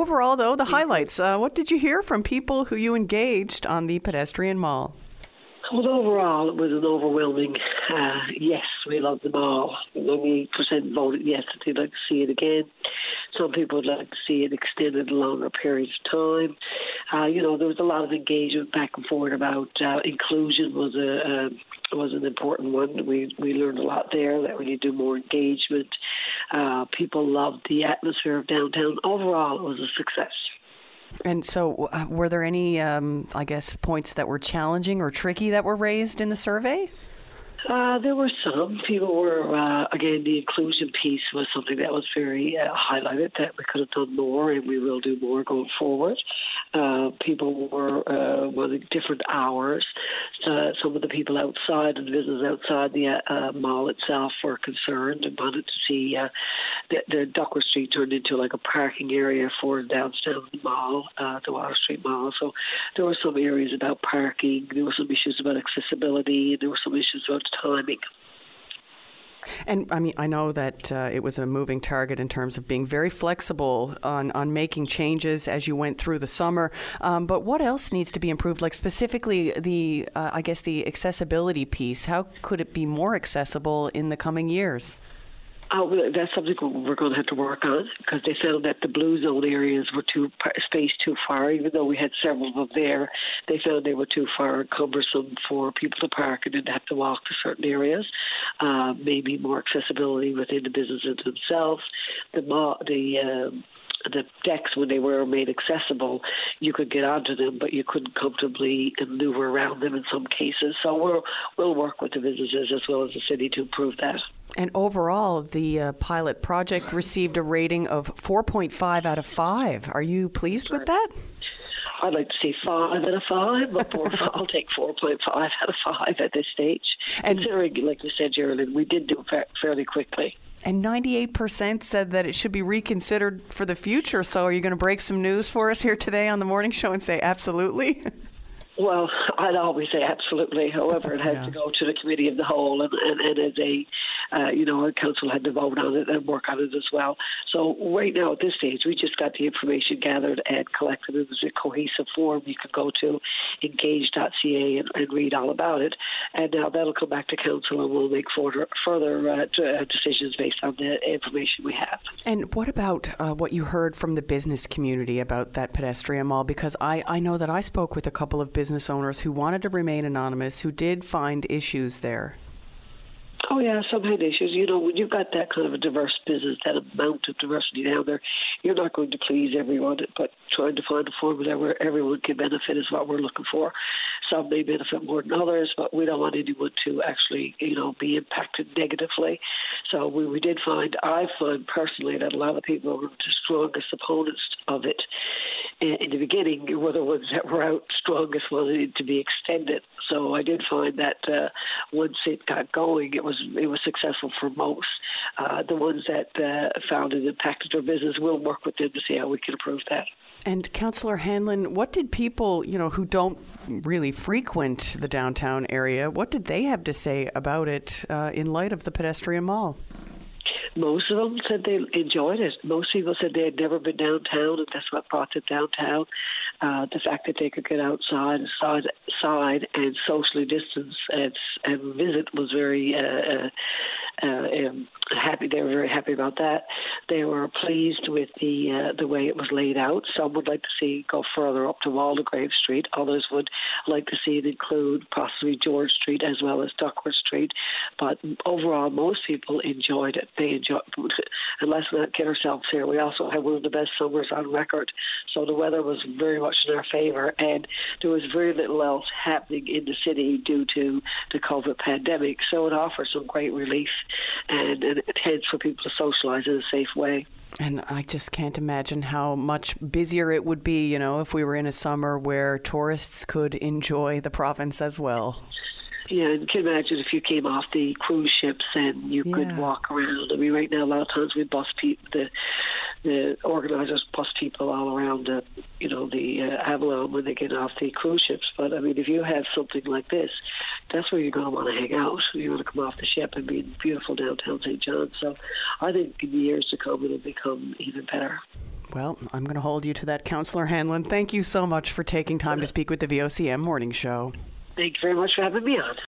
overall, though, the highlights. What did you hear from people who you engaged on the pedestrian mall? Well, overall, it was an overwhelming yes. We love the mall. 98% voted yes, that they'd like to see it again. Some people would like to see it extended longer periods of time. There was a lot of engagement back and forth about inclusion was an important one. We learned a lot there that we need to do more engagement. People loved the atmosphere of downtown. Overall, it was a success. And so were there any, points that were challenging or tricky that were raised in the survey? There were some. People were, again, the inclusion piece was something that was very highlighted, that we could have done more and we will do more going forward. People were wanting different hours. Some of the people outside and the business outside the mall itself were concerned and wanted to see the Duckworth Street turned into like a parking area for downtown mall, the Water Street Mall. So there were some areas about parking. There were some issues about accessibility. And there were some issues about timing. And I know that it was a moving target in terms of being very flexible on making changes as you went through the summer. But what else needs to be improved? Like specifically the accessibility piece. How could it be more accessible in the coming years? That's something we're going to have to work on, because they found that the blue zone areas were spaced too far. Even though we had several of them there, they found they were too far and cumbersome for people to park and then have to walk to certain areas. Maybe more accessibility within the businesses themselves. The decks, when they were made accessible, you could get onto them, but you couldn't comfortably maneuver around them in some cases. So we'll work with the businesses as well as the city to improve that. And overall, the pilot project received a rating of 4.5 out of 5. Are you pleased with that? I'd like to see 5 out of 5, but I'll take 4.5 out of 5 at this stage. And considering, like you said, Geraldine, we did do it fairly quickly. And 98% said that it should be reconsidered for the future. So are you going to break some news for us here today on the morning show and say absolutely? Well, I'd always say absolutely. However, it has to go to the committee of the whole, and as a council had to vote on it and work on it as well. So right now at this stage, we just got the information gathered and collected in a cohesive form. You can go to engage.ca and read all about it. And now that'll come back to council, and we'll make further decisions based on the information we have. And what about what you heard from the business community about that pedestrian mall? Because I know that I spoke with a couple of business owners who wanted to remain anonymous, who did find issues there. Oh, yeah, some had issues. When you've got that kind of a diverse business, that amount of diversity down there, you're not going to please everyone, but trying to find a formula where everyone can benefit is what we're looking for. Some may benefit more than others, but we don't want anyone to actually, be impacted negatively. So I find personally that a lot of people were the strongest opponents of it. In the beginning, were the ones that were out strongest wanted it to be extended. So I did find that once it got going, it was successful for most. The ones that found it impacted their business, we'll work with them to see how we can improve that. And Councillor Hanlon, what did people, who don't really frequent the downtown area, what did they have to say about it in light of the pedestrian mall? Most of them said they enjoyed it. Most people said they had never been downtown, and that's what brought them downtown. The fact that they could get outside and socially distance and visit was very happy. They were very happy about that. They were pleased with the way it was laid out. Some would like to see it go further up to Waldegrave Street. Others would like to see it include possibly George Street as well as Duckworth Street. But overall, most people enjoyed it. They enjoyed. And let's not get ourselves here. We also had one of the best summers on record. So the weather was very much in our favor, and there was very little else happening in the city due to the COVID pandemic. So it offers some great relief and a chance for people to socialize in a safe way. And I just can't imagine how much busier it would be, if we were in a summer where tourists could enjoy the province as well. Yeah, and you can imagine if you came off the cruise ships and you could walk around. I mean, right now, a lot of times we bus people, the organisers bus people all around, the Avalon when they get off the cruise ships. But, I mean, if you have something like this, that's where you're going to want to hang out. You want to come off the ship and be in beautiful downtown St. John's. So I think in the years to come, it'll become even better. Well, I'm going to hold you to that, Councillor Hanlon. Thank you so much for taking time to speak with the VOCM Morning Show. Thank you very much for having me on.